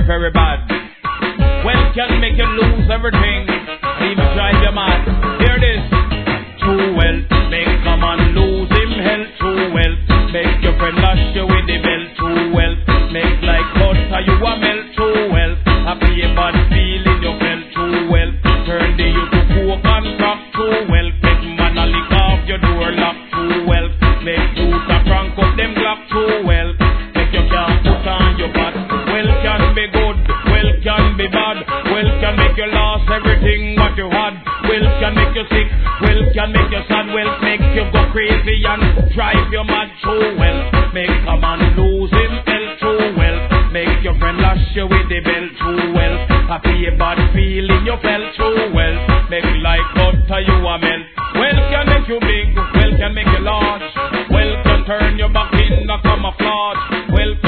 very bad. Wealth can make you lose everything, even drive you mad. Hear this. True wealth make a man lose him health. True wealth make your friend lash you with the belt. True wealth make like butter you a melt. True wealth happy a bad feeling you felt. True wealth turn the you to coke and crack. True wealth make man a lick off your door lock. True wealth make you to crank up them glock. True wealth make you can't put on your back. Wealth can be good, wealth can be bad. Wealth can make you lose everything what you had. Wealth can make you sick, wealth can make you sad. Wealth make you go crazy and drive you mad. True wealth make a man lose him health. True wealth make your friend lash you with the belt. True wealth happy a bad feeling you felt. True wealth make like butter you a melt. Wealth can make you big, wealth can make you large. Wealth can turn your back in a camouflage. Wealth